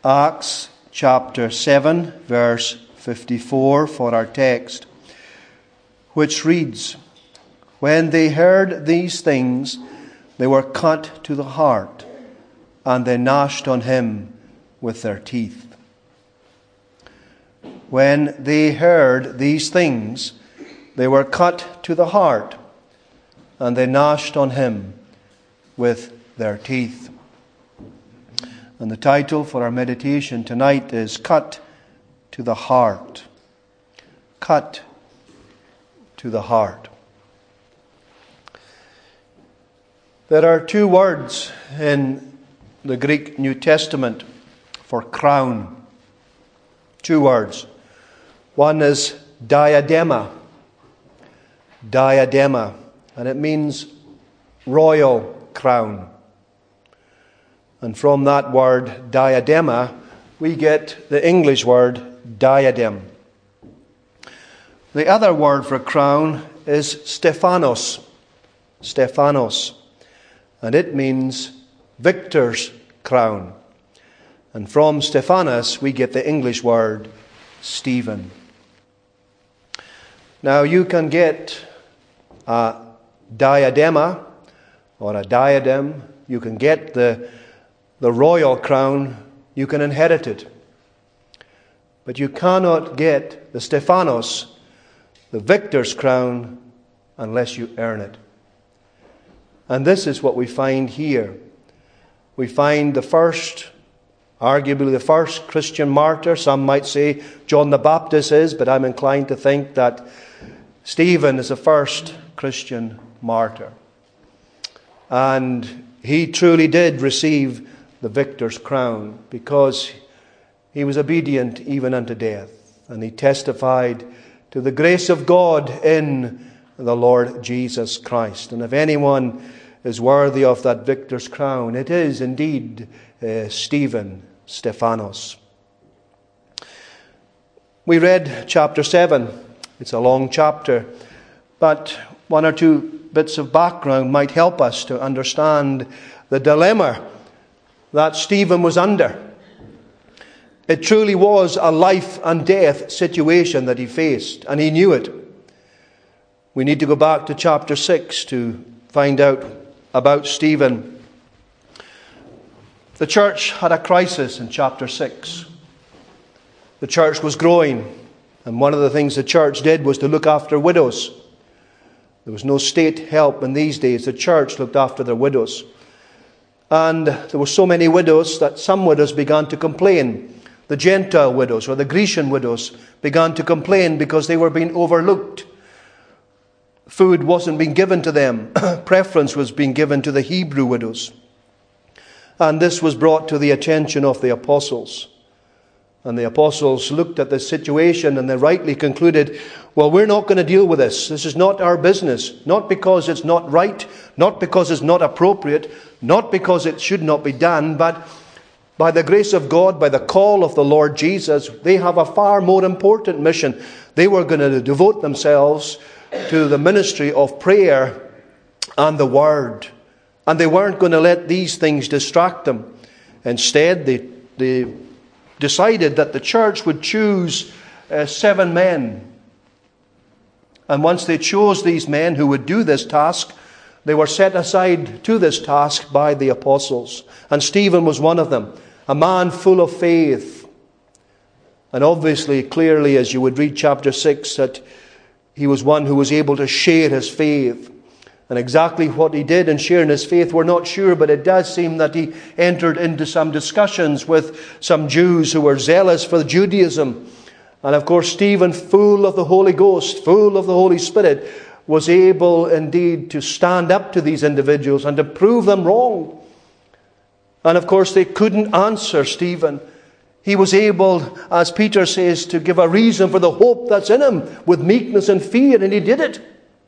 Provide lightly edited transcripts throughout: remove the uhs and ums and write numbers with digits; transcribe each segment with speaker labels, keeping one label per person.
Speaker 1: Acts chapter 7, verse 54 for our text, which reads, "When they heard these things, they were cut to the heart, and they gnashed on him with their teeth." When they heard these things, they were cut to the heart, and they gnashed on him with their teeth. And the title for our meditation tonight is Cut to the Heart. Cut to the heart. There are two words in the Greek New Testament for crown. Two words. One is diadema. Diadema. And it means royal crown. And from that word diadema, we get the English word diadem. The other word for crown is Stephanos. Stephanos. And it means victor's crown. And from Stephanos, we get the English word Stephen. Now, you can get a diadema or a diadem. You can get the royal crown. You can inherit it. But you cannot get the Stephanos, the victor's crown, unless you earn it. And this is what we find here. We find arguably the first Christian martyr. Some might say John the Baptist is, but I'm inclined to think that Stephen is the first Christian martyr. And he truly did receive the victor's crown because he was obedient even unto death. And he testified to the grace of God in the Lord Jesus Christ. And if anyone is worthy of that victor's crown, it is indeed Stephen, Stephanos. We read chapter 7. It's a long chapter, but one or two bits of background might help us to understand the dilemma that Stephen was under. It truly was a life and death situation that he faced, and he knew it. We need to go back to chapter 6 to find out about Stephen. The church had a crisis in chapter 6. The church was growing, and one of the things the church did was to look after widows. There was no state help in these days. The church looked after their widows. And there were so many widows that some widows began to complain. The Gentile widows or the Grecian widows began to complain because they were being overlooked. Food wasn't being given to them. Preference was being given to the Hebrew widows. And this was brought to the attention of the apostles. And the apostles looked at the situation and they rightly concluded, well, we're not going to deal with this. This is not our business. Not because it's not right, not because it's not appropriate, not because it should not be done, but by the grace of God, by the call of the Lord Jesus, they have a far more important mission. They were going to devote themselves to the ministry of prayer and the Word. And they weren't going to let these things distract them. Instead, they decided that the church would choose 7 men. And once they chose these men who would do this task, they were set aside to this task by the apostles. And Stephen was one of them, a man full of faith. And obviously, clearly, as you would read chapter 6, that he was one who was able to share his faith. And exactly what he did in sharing his faith, we're not sure, but it does seem that he entered into some discussions with some Jews who were zealous for Judaism. And of course, Stephen, full of the Holy Ghost, full of the Holy Spirit, was able indeed to stand up to these individuals and to prove them wrong. And of course, they couldn't answer Stephen. He was able, as Peter says, to give a reason for the hope that's in him with meekness and fear, and he did it.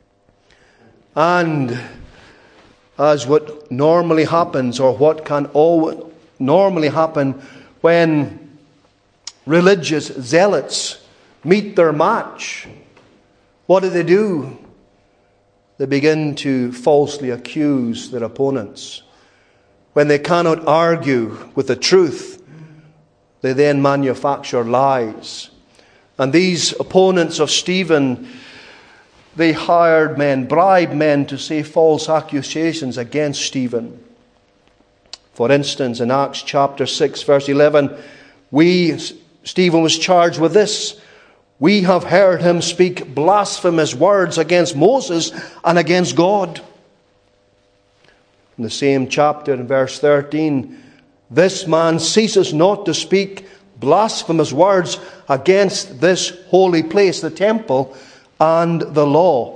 Speaker 1: And as what normally happens, or what can normally happen when religious zealots meet their match, what do? They begin to falsely accuse their opponents. When they cannot argue with the truth, They then manufacture lies. And these opponents of Stephen, they hired men, bribed men to say false accusations against Stephen. For instance, in Acts chapter 6, verse 11, Stephen was charged with this: "We have heard him speak blasphemous words against Moses and against God." In the same chapter, in verse 13, "This man ceases not to speak blasphemous words against this holy place, the temple, and the law."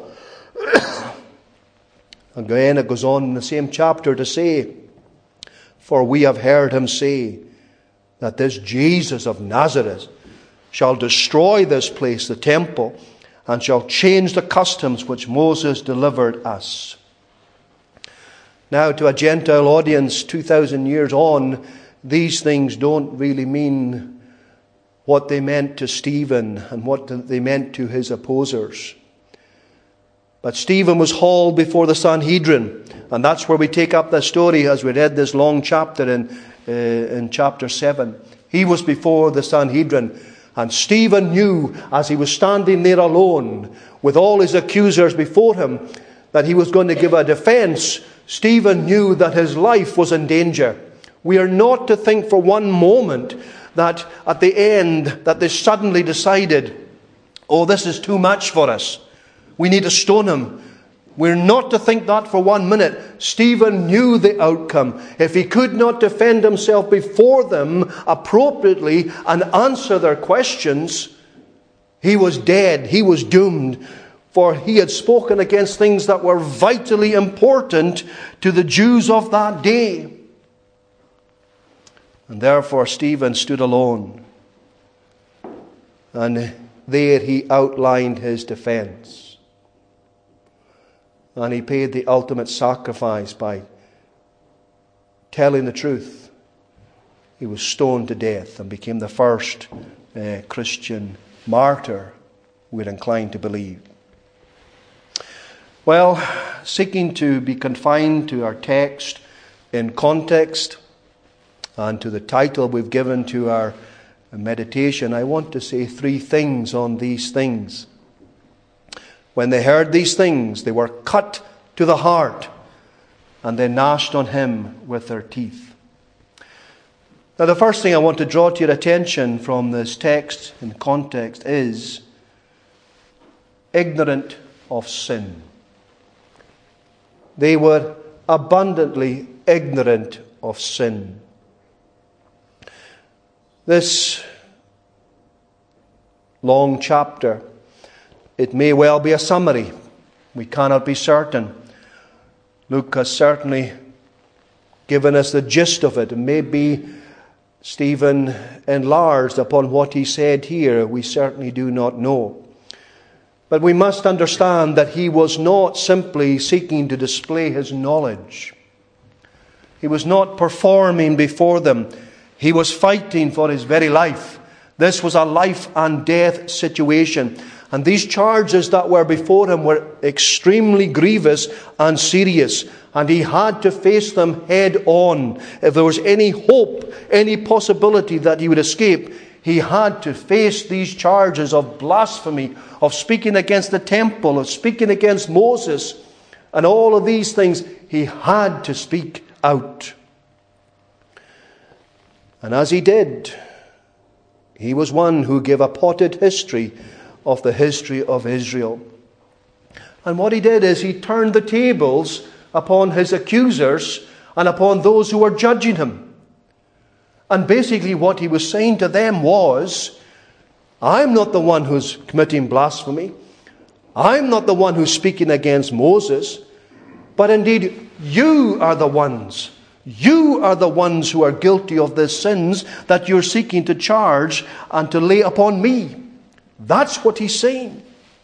Speaker 1: Again, it goes on in the same chapter to say, "For we have heard him say that this Jesus of Nazareth shall destroy this place, the temple, and shall change the customs which Moses delivered us." Now, to a Gentile audience 2,000 years on, these things don't really mean what they meant to Stephen and what they meant to his opposers. But Stephen was hauled before the Sanhedrin, and that's where we take up the story as we read this long chapter in chapter 7. He was before the Sanhedrin, and Stephen knew, as he was standing there alone with all his accusers before him, that he was going to give a defense. Stephen knew that his life was in danger. We are not to think for one moment that at the end that they suddenly decided, "Oh, this is too much for us. We need to stone him." We're not to think that for 1 minute. Stephen knew the outcome. If he could not defend himself before them appropriately and answer their questions, he was dead. He was doomed. For he had spoken against things that were vitally important to the Jews of that day. And therefore Stephen stood alone. And there he outlined his defense. And he paid the ultimate sacrifice by telling the truth. He was stoned to death and became the first Christian martyr, we're inclined to believe. Well, seeking to be confined to our text in context and to the title we've given to our meditation, I want to say 3 things on these things. When they heard these things, they were cut to the heart, and they gnashed on him with their teeth. Now, the first thing I want to draw to your attention from this text in context is ignorant of sin. They were abundantly ignorant of sin. This long chapter, it may well be a summary. We cannot be certain. Luke has certainly given us the gist of it. And maybe Stephen enlarged upon what he said here. We certainly do not know. But we must understand that he was not simply seeking to display his knowledge. He was not performing before them. He was fighting for his very life. This was a life and death situation. And these charges that were before him were extremely grievous and serious. And he had to face them head on. If there was any hope, any possibility that he would escape, he had to face these charges of blasphemy, of speaking against the temple, of speaking against Moses. And all of these things, he had to speak out. And as he did, he was one who gave a potted history of the history of Israel. And what he did is he turned the tables upon his accusers and upon those who were judging him. And basically what he was saying to them was, I'm not the one who's committing blasphemy. I'm not the one who's speaking against Moses. But indeed, you are the ones. You are the ones who are guilty of the sins that you're seeking to charge and to lay upon me. That's what he's saying.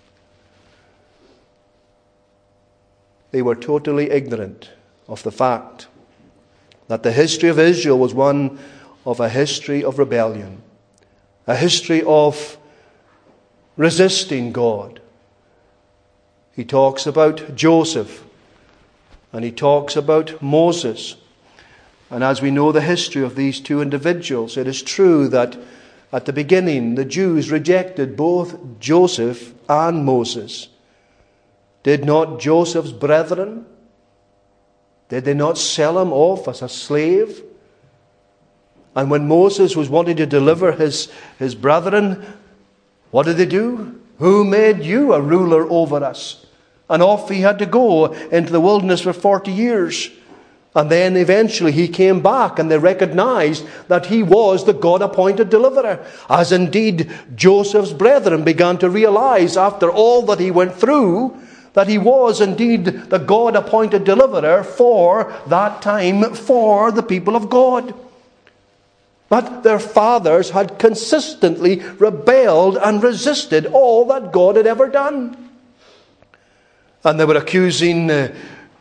Speaker 1: They were totally ignorant of the fact that the history of Israel was one of a history of rebellion, a history of resisting God. He talks about Joseph, and he talks about Moses. And as we know the history of these two individuals, it is true that at the beginning the Jews rejected both Joseph and Moses. Did not Joseph's brethren, did they not sell him off as a slave? And when Moses was wanting to deliver his brethren, what did they do? Who made you a ruler over us? And off he had to go into the wilderness for 40 years. And then eventually he came back, and they recognized that he was the God-appointed deliverer. As indeed Joseph's brethren began to realize after all that he went through, that he was indeed the God-appointed deliverer for that time for the people of God. But their fathers had consistently rebelled and resisted all that God had ever done. And they were accusing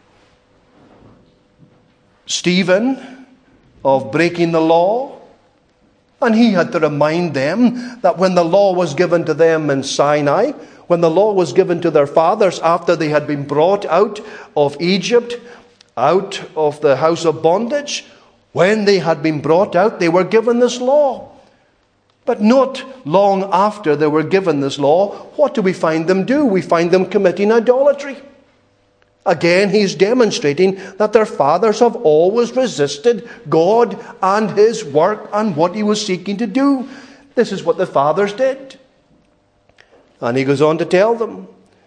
Speaker 1: Stephen of breaking the law. And he had to remind them that when the law was given to them in Sinai, when the law was given to their fathers after they had been brought out of Egypt, out of the house of bondage, when they had been brought out, they were given this law. But not long after they were given this law, what do we find them do? We find them committing idolatry. Again, he's demonstrating that their fathers have always resisted God and his work and what he was seeking to do. This is what the fathers did. And he goes on to tell them,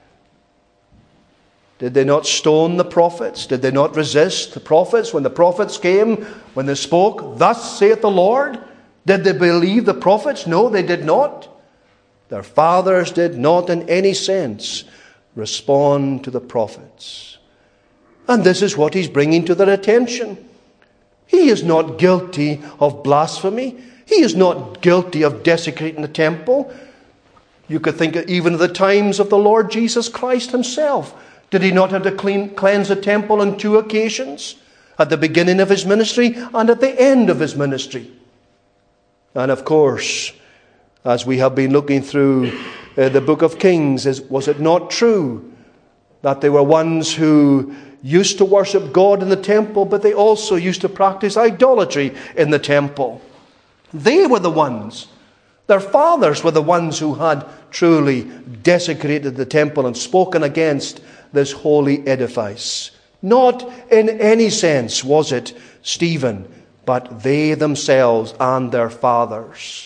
Speaker 1: did they not stone the prophets? Did they not resist the prophets when the prophets came, when they spoke, thus saith the Lord? Did they believe the prophets? No, they did not. Their fathers did not in any sense respond to the prophets. And this is what he's bringing to their attention. He is not guilty of blasphemy. He is not guilty of desecrating the temple. You could think even of the times of the Lord Jesus Christ himself. Did he not have to cleanse the temple on 2 occasions? At the beginning of his ministry and at the end of his ministry. And of course, as we have been looking through the book of Kings, was it not true that they were ones who used to worship God in the temple, but they also used to practice idolatry in the temple? They were the ones, their fathers were the ones who had truly desecrated the temple and spoken against this holy edifice. Not in any sense was it Stephen, but they themselves and their fathers.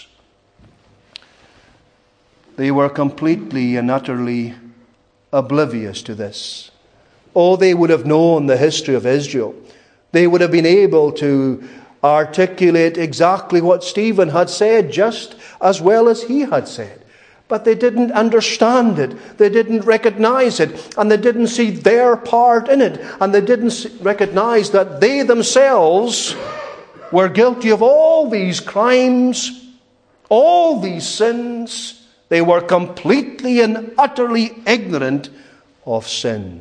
Speaker 1: They were completely and utterly oblivious to this. Oh, they would have known the history of Israel. They would have been able to articulate exactly what Stephen had said just as well as he had said. But they didn't understand it. They didn't recognize it. And they didn't see their part in it. And they didn't recognize that they themselves were guilty of all these crimes, all these sins. They were completely and utterly ignorant of sin.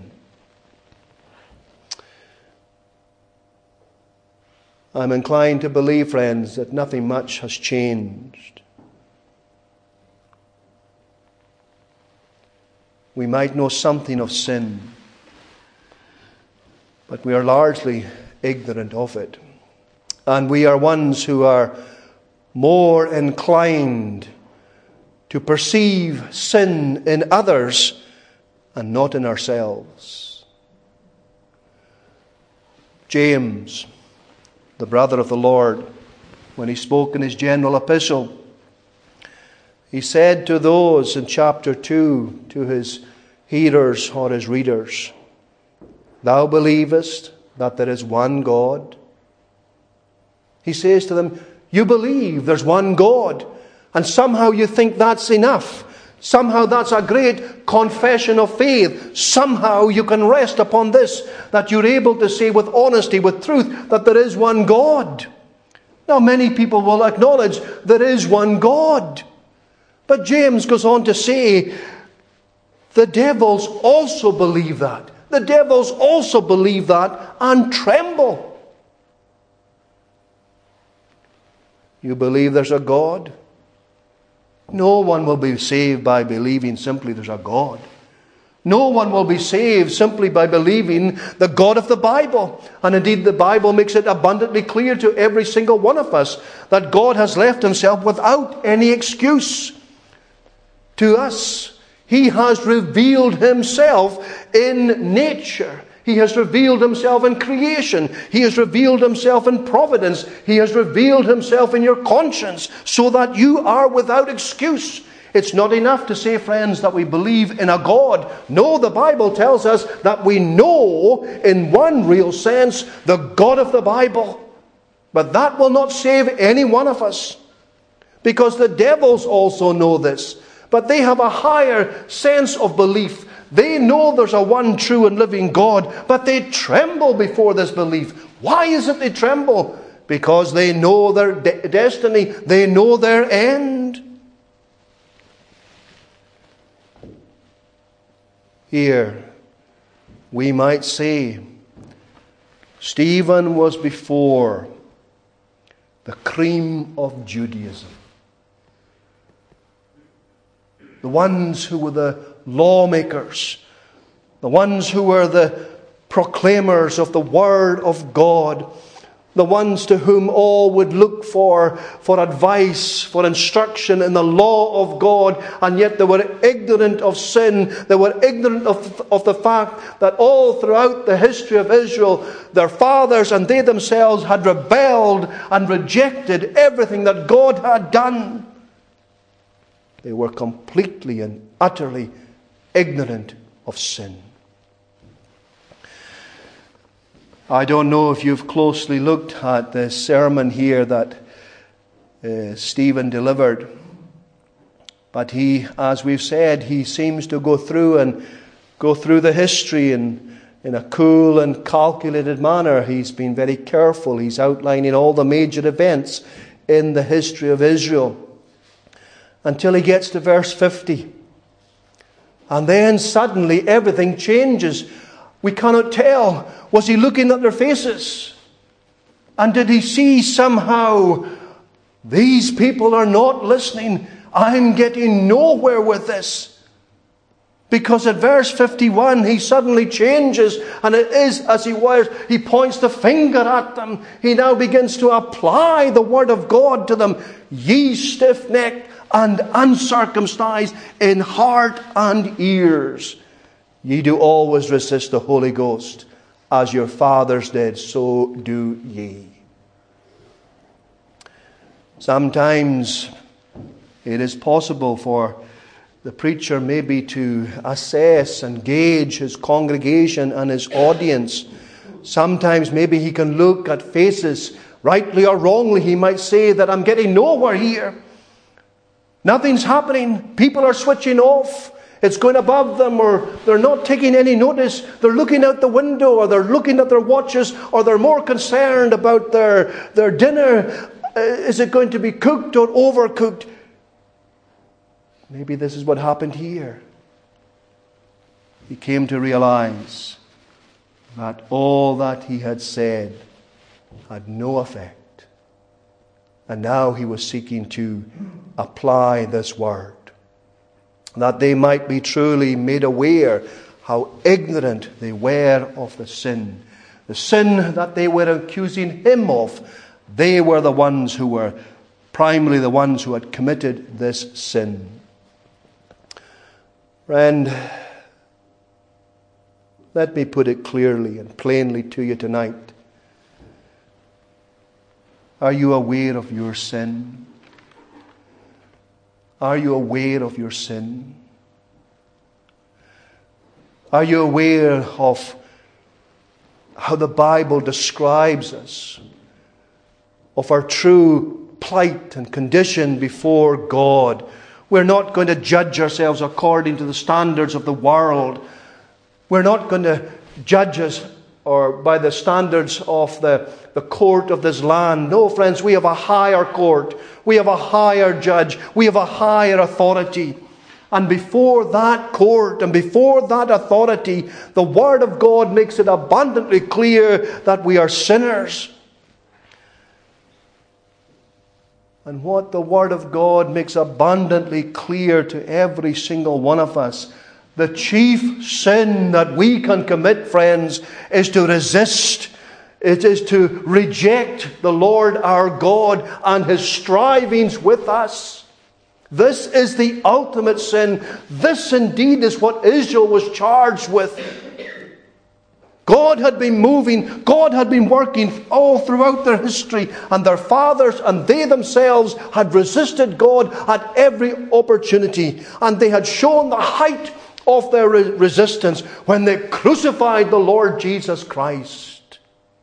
Speaker 1: I'm inclined to believe, friends, that nothing much has changed. We might know something of sin, but we are largely ignorant of it. And we are ones who are more inclined to perceive sin in others and not in ourselves. James, the brother of the Lord, when he spoke in his general epistle, he said to those in chapter 2, to his hearers or his readers, "Thou believest that there is one God?" He says to them, you believe there's one God, and somehow you think that's enough. Somehow that's a great confession of faith. Somehow you can rest upon this, that you're able to say with honesty, with truth, that there is one God. Now many people will acknowledge there is one God. But James goes on to say, the devils also believe that. The devils also believe that and tremble. You believe there's a God? No one will be saved by believing simply there's a God. No one will be saved simply by believing the God of the Bible. And indeed, the Bible makes it abundantly clear to every single one of us that God has left himself without any excuse to us. He has revealed himself in nature. He has revealed himself in creation. He has revealed himself in providence. He has revealed himself in your conscience so that you are without excuse. It's not enough to say, friends, that we believe in a God. No, the Bible tells us that we know, in one real sense, the God of the Bible. But that will not save any one of us. Because the devils also know this. But they have a higher sense of belief. They know there's a one true and living God. But they tremble before this belief. Why is it they tremble? Because they know their destiny. They know their end. Here, we might say, Stephen was before the cream of Judaism. The ones who were the lawmakers, the ones who were the proclaimers of the Word of God, the ones to whom all would look for advice, for instruction in the law of God, and yet they were ignorant of sin. They were ignorant of the fact that all throughout the history of Israel, their fathers and they themselves had rebelled and rejected everything that God had done. They were completely and utterly ignorant of sin. I don't know if you've closely looked at the sermon here that Stephen delivered. But he, as we've said, he seems to go through the history in a cool and calculated manner. He's been very careful. He's outlining all the major events in the history of Israel. Until he gets to verse 50. And then suddenly everything changes. We cannot tell. Was he looking at their faces? And did he see somehow, these people are not listening. I'm getting nowhere with this. Because at verse 51, he suddenly changes. And it is as he points the finger at them. He now begins to apply the word of God to them. Ye stiff-necked and uncircumcised in heart and ears. Ye do always resist the Holy Ghost. As your fathers did, so do ye. Sometimes it is possible for the preacher maybe to assess and gauge his congregation and his audience. Sometimes maybe he can look at faces, rightly or wrongly. He might say that I'm getting nowhere here. Nothing's happening. People are switching off. It's going above them, or they're not taking any notice. They're looking out the window, or they're looking at their watches, or they're more concerned about their dinner. Is it going to be cooked or overcooked? Maybe this is what happened here. He came to realize that all that he had said had no effect. And now he was seeking to apply this word, that they might be truly made aware how ignorant they were of the sin. The sin that they were accusing him of. They were the ones who were primarily the ones who had committed this sin. Friend, let me put it clearly and plainly to you tonight. Are you aware of your sin? Are you aware of your sin? Are you aware of how the Bible describes us, of our true plight and condition before God? We're not going to judge ourselves according to the standards of the world. We're not going to judge us or by the standards of the court of this land. No, friends, we have a higher court. We have a higher judge. We have a higher authority. And before that court and before that authority, the Word of God makes it abundantly clear that we are sinners. And what the Word of God makes abundantly clear to every single one of us, The chief sin that we can commit, friends, is to resist. It is to reject the Lord our God and His strivings with us. This is the ultimate sin. This indeed is what Israel was charged with. God had been moving, God had been working all throughout their history, and their fathers and they themselves had resisted God at every opportunity, and they had shown the height of their resistance when they crucified the Lord Jesus Christ.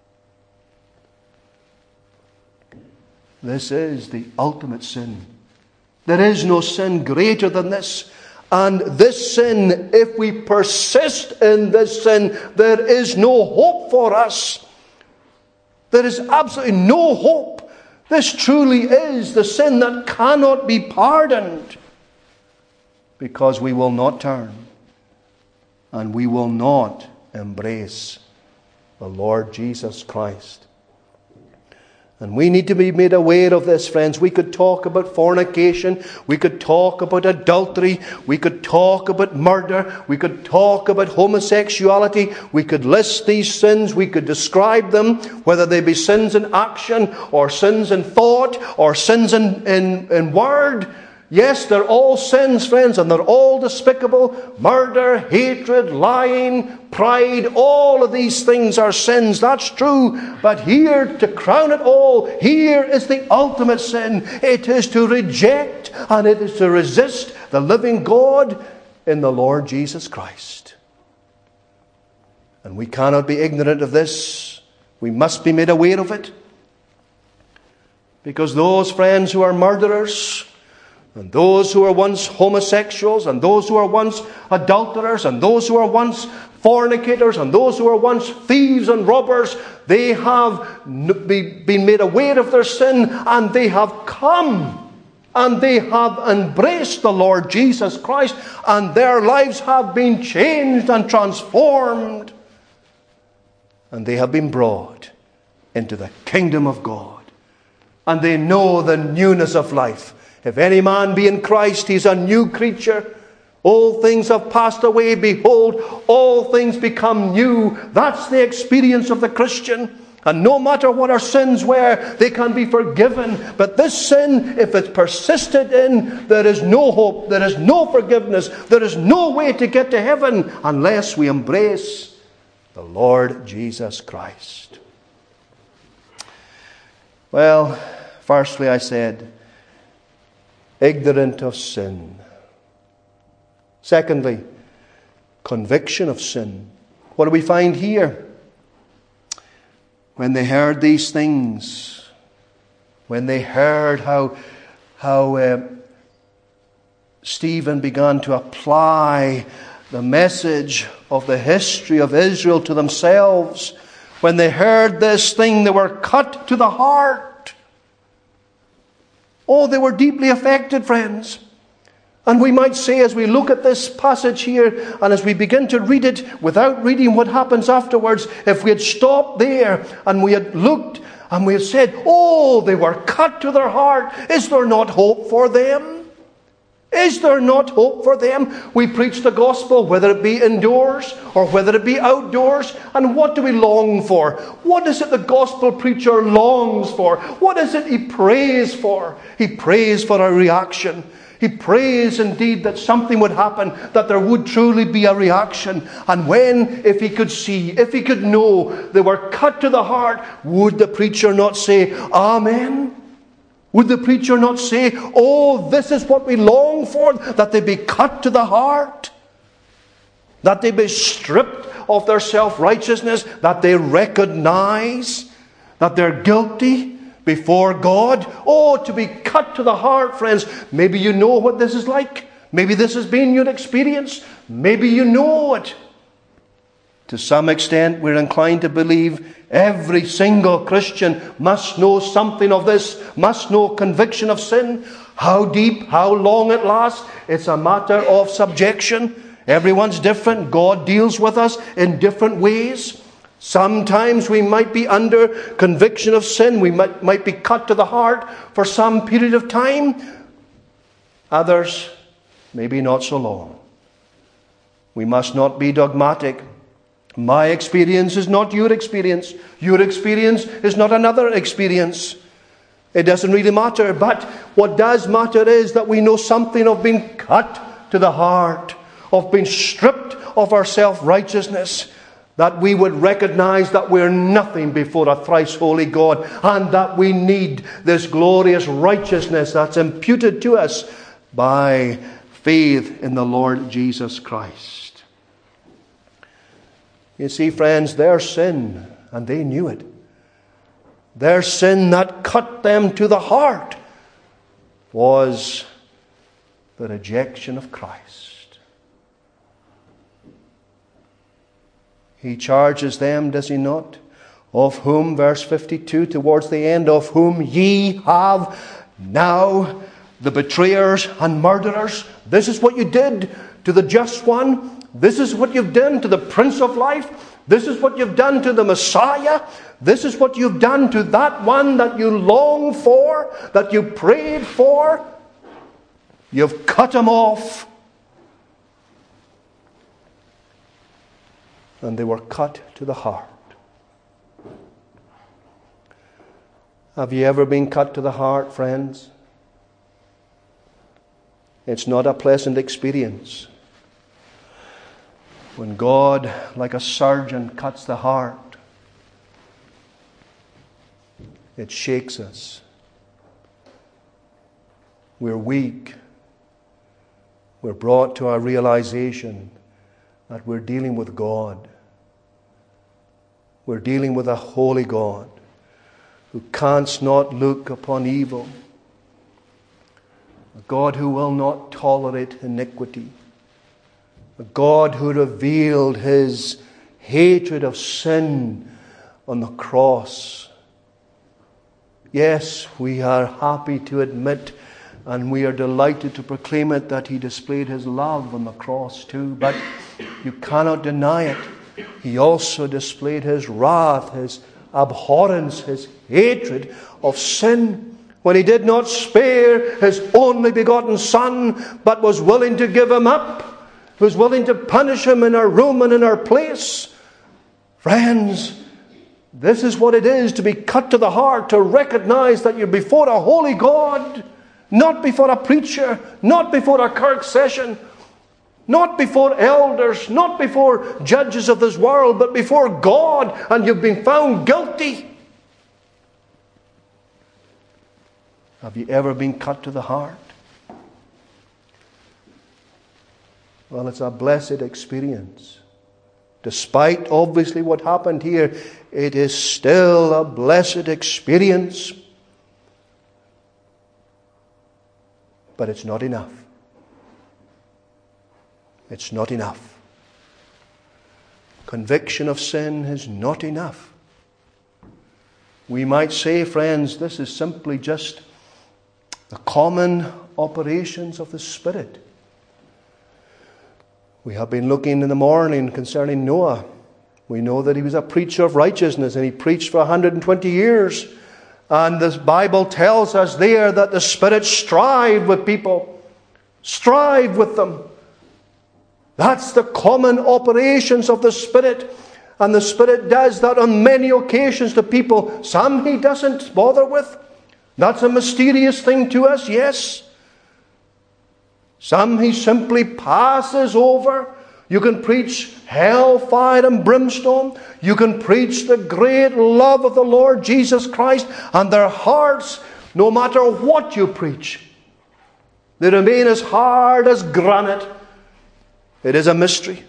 Speaker 1: This is the ultimate sin. There is no sin greater than this. And this sin, if we persist in this sin, there is no hope for us. There is absolutely no hope. This truly is the sin that cannot be pardoned, because we will not turn and we will not embrace the Lord Jesus Christ. And we need to be made aware of this, friends. We could talk about fornication. We could talk about adultery. We could talk about murder. We could talk about homosexuality. We could list these sins. We could describe them, whether they be sins in action or sins in thought or sins in word. Yes, they're all sins, friends, and they're all despicable. Murder, hatred, lying, pride, all of these things are sins. That's true. But here, to crown it all, here is the ultimate sin. It is to reject and it is to resist the living God in the Lord Jesus Christ. And we cannot be ignorant of this. We must be made aware of it. Because those friends who are murderers, and those who were once homosexuals, and those who were once adulterers, and those who were once fornicators, and those who were once thieves and robbers, they have been made aware of their sin, and they have come, and they have embraced the Lord Jesus Christ, and their lives have been changed and transformed, and they have been brought into the kingdom of God, and they know the newness of life. If any man be in Christ, he is a new creature. All things have passed away. Behold, all things become new. That's the experience of the Christian. And no matter what our sins were, they can be forgiven. But this sin, if it's persisted in, there is no hope. There is no forgiveness. There is no way to get to heaven unless we embrace the Lord Jesus Christ. Well, firstly I said, ignorant of sin. Secondly, conviction of sin. What do we find here? When they heard these things, when they heard how Stephen began to apply the message of the history of Israel to themselves, when they heard this thing, they were cut to the heart. Oh, they were deeply affected, friends. And we might say, as we look at this passage here, and as we begin to read it without reading what happens afterwards, if we had stopped there and we had looked and we had said, oh, they were cut to their heart, is there not hope for them? Is there not hope for them? We preach the gospel, whether it be indoors or whether it be outdoors. And what do we long for? What is it the gospel preacher longs for? What is it he prays for? He prays for a reaction. He prays indeed that something would happen, that there would truly be a reaction. And when, if he could see, if he could know they were cut to the heart, would the preacher not say, Amen? Would the preacher not say, oh, this is what we long for, that they be cut to the heart, that they be stripped of their self-righteousness, that they recognize that they're guilty before God? Oh, to be cut to the heart, friends. Maybe you know what this is like. Maybe this has been your experience. Maybe you know it. To some extent, we're inclined to believe every single Christian must know something of this, must know conviction of sin. How deep, how long it lasts, it's a matter of subjection. Everyone's different. God deals with us in different ways. Sometimes we might be under conviction of sin. We might be cut to the heart for some period of time. Others, maybe not so long. We must not be dogmatic. My experience is not your experience. Your experience is not another experience. It doesn't really matter. But what does matter is that we know something of being cut to the heart, of being stripped of our self-righteousness, that we would recognize that we're nothing before a thrice holy God, and that we need this glorious righteousness that's imputed to us by faith in the Lord Jesus Christ. You see, friends, their sin, and they knew it, their sin that cut them to the heart was the rejection of Christ. He charges them, does he not? Of whom, verse 52, towards the end, of whom ye have now the betrayers and murderers. This is what you did to the just one. This is what you've done to the Prince of Life. This is what you've done to the Messiah. This is what you've done to that one that you longed for, that you prayed for. You've cut him off. And they were cut to the heart. Have you ever been cut to the heart, friends? It's not a pleasant experience. When God, like a surgeon, cuts the heart, it shakes us. We're weak. We're brought to a realization that we're dealing with God. We're dealing with a holy God who canst not look upon evil. A God who will not tolerate iniquity. A God who revealed his hatred of sin on the cross. Yes, we are happy to admit, and we are delighted to proclaim it, that he displayed his love on the cross too. But you cannot deny it. He also displayed his wrath, his abhorrence, his hatred of sin, when he did not spare his only begotten Son, but was willing to give him up, was willing to punish him in our room and in our place. Friends, this is what it is to be cut to the heart, to recognize that you're before a holy God, not before a preacher, not before a kirk session, not before elders, not before judges of this world, but before God, and you've been found guilty. Have you ever been cut to the heart? Well, it's a blessed experience. Despite obviously what happened here, it is still a blessed experience. But it's not enough. It's not enough. Conviction of sin is not enough. We might say, friends, this is simply just the common operations of the Spirit. We have been looking in the morning concerning Noah. We know that he was a preacher of righteousness, and he preached for 120 years. And the Bible tells us there that the Spirit strived with people. Strived with them. That's the common operations of the Spirit. And the Spirit does that on many occasions to people. Some he doesn't bother with. That's a mysterious thing to us, yes. Some he simply passes over. You can preach hellfire and brimstone. You can preach the great love of the Lord Jesus Christ, and their hearts, no matter what you preach, they remain as hard as granite. It is a mystery.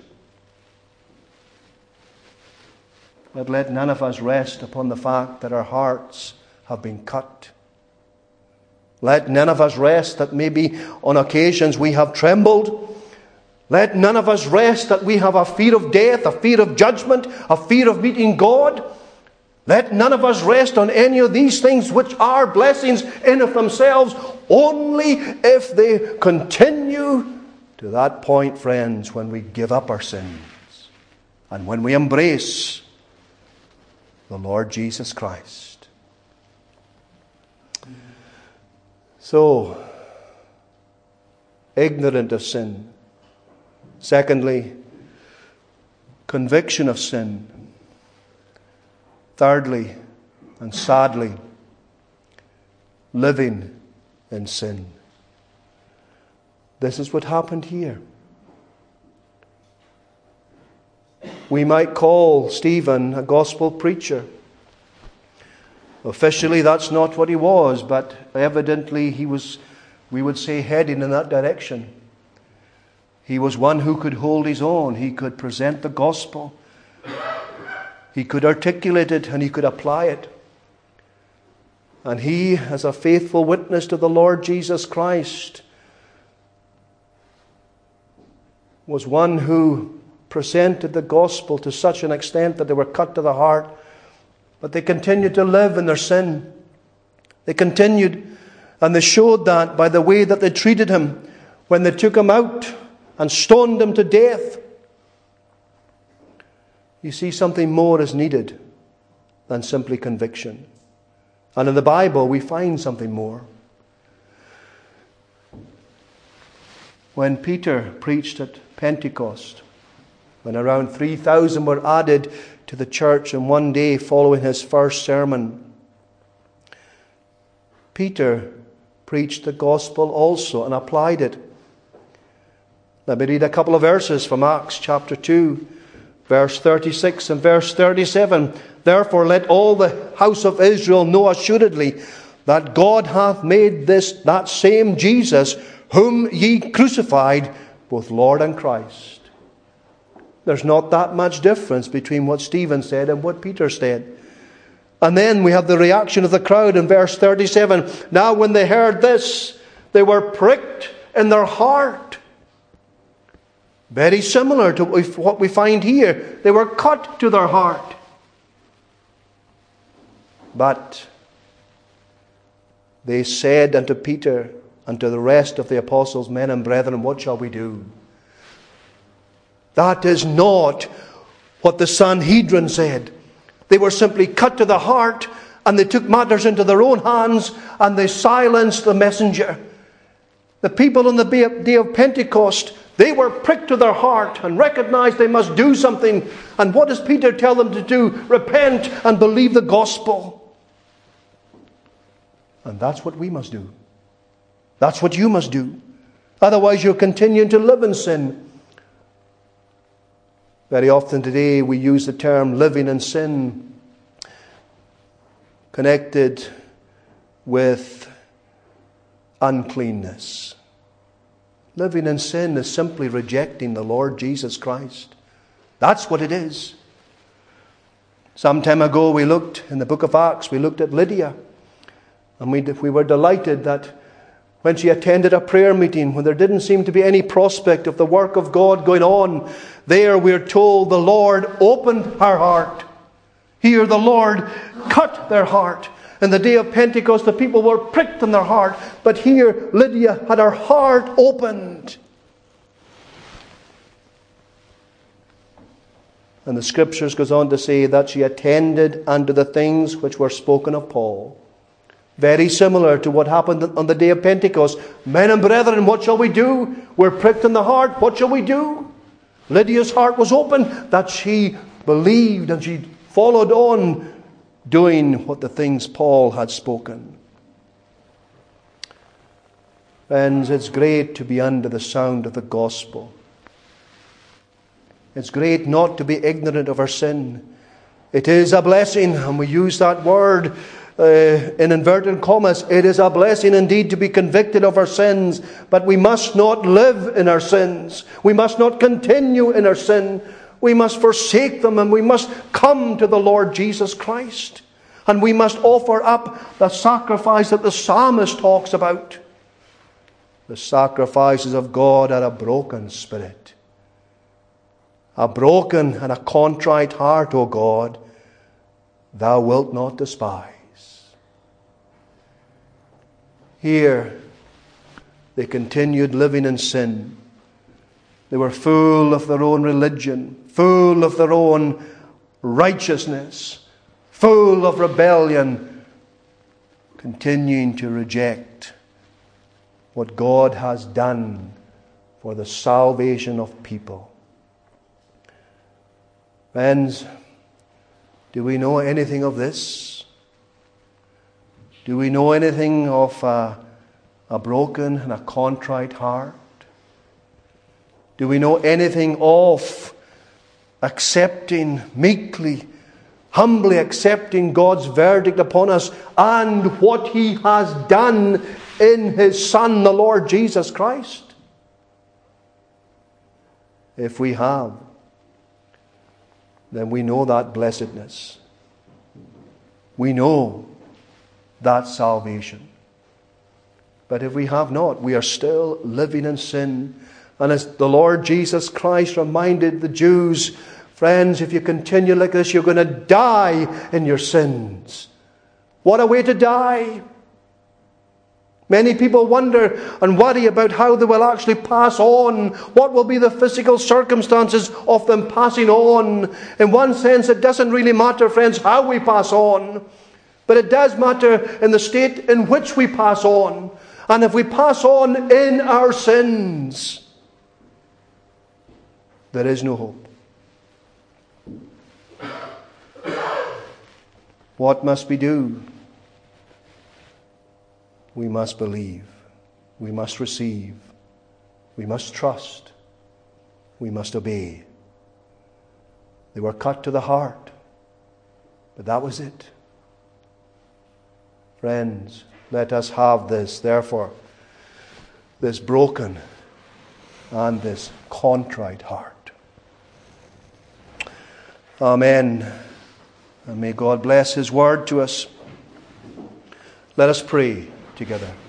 Speaker 1: But let none of us rest upon the fact that our hearts have been cut. Let none of us rest that maybe on occasions we have trembled. Let none of us rest that we have a fear of death, a fear of judgment, a fear of meeting God. Let none of us rest on any of these things which are blessings in of themselves, only if they continue to that point, friends, when we give up our sins and when we embrace the Lord Jesus Christ. So, ignorant of sin. Secondly, conviction of sin. Thirdly, and sadly, living in sin. This is what happened here. We might call Stephen a gospel preacher. Officially, that's not what he was, but evidently he was, we would say, heading in that direction. He was one who could hold his own. He could present the gospel. He could articulate it and he could apply it. And he, as a faithful witness to the Lord Jesus Christ, was one who presented the gospel to such an extent that they were cut to the heart. But they continued to live in their sin. They continued, and they showed that by the way that they treated him when they took him out and stoned him to death. You see, something more is needed than simply conviction. And in the Bible, we find something more. When Peter preached at Pentecost, when around 3,000 were added to the church in one day following his first sermon, Peter preached the gospel also and applied it. Let me read a couple of verses from Acts chapter 2, verse 36 and verse 37. Therefore let all the house of Israel know assuredly that God hath made that same Jesus, whom ye crucified, both Lord and Christ. There's not that much difference between what Stephen said and what Peter said. And then we have the reaction of the crowd in verse 37. Now when they heard this, they were pricked in their heart. Very similar to what we find here. They were cut to their heart. But they said unto Peter and to the rest of the apostles, men and brethren, what shall we do? That is not what the Sanhedrin said. They were simply cut to the heart, and they took matters into their own hands, and they silenced the messenger. The people on the day of Pentecost, they were pricked to their heart and recognized they must do something. And what does Peter tell them to do? Repent and believe the gospel. And that's what we must do. That's what you must do. Otherwise you'll continue to live in sin. Very often today we use the term living in sin connected with uncleanness. Living in sin is simply rejecting the Lord Jesus Christ. That's what it is. Some time ago we looked in the book of Acts, we looked at Lydia. And we were delighted that when she attended a prayer meeting, when there didn't seem to be any prospect of the work of God going on, there we're told the Lord opened her heart. Here the Lord cut their heart. In the day of Pentecost, the people were pricked in their heart. But here Lydia had her heart opened. And the Scriptures goes on to say that she attended unto the things which were spoken of Paul. Very similar to what happened on the day of Pentecost. Men and brethren, what shall we do? We're pricked in the heart. What shall we do? Lydia's heart was open, that she believed and she followed on doing what the things Paul had spoken. Friends, it's great to be under the sound of the gospel. It's great not to be ignorant of our sin. It is a blessing, and we use that word in inverted commas. It is a blessing indeed to be convicted of our sins, but we must not live in our sins. We must not continue in our sin. We must forsake them, and we must come to the Lord Jesus Christ. And we must offer up the sacrifice that the psalmist talks about. The sacrifices of God are a broken spirit. A broken and a contrite heart, O God, thou wilt not despise. Here, they continued living in sin. They were full of their own religion, full of their own righteousness, full of rebellion, continuing to reject what God has done for the salvation of people. Friends, do we know anything of this? Do we know anything of a broken and a contrite heart? Do we know anything of accepting meekly, humbly accepting God's verdict upon us and what He has done in His Son, the Lord Jesus Christ? If we have, then we know that blessedness. We know that salvation. But if we have not, we are still living in sin. And as the Lord Jesus Christ reminded the Jews, friends, if you continue like this, you're going to die in your sins. What a way to die! Many people wonder and worry about how they will actually pass on. What will be the physical circumstances of them passing on? In one sense, it doesn't really matter, friends, how we pass on. But it does matter in the state in which we pass on. And if we pass on in our sins, there is no hope. What must we do? We must believe. We must receive. We must trust. We must obey. They were cut to the heart. But that was it. Friends, let us have this, therefore, this broken and this contrite heart. Amen. And may God bless His word to us. Let us pray together.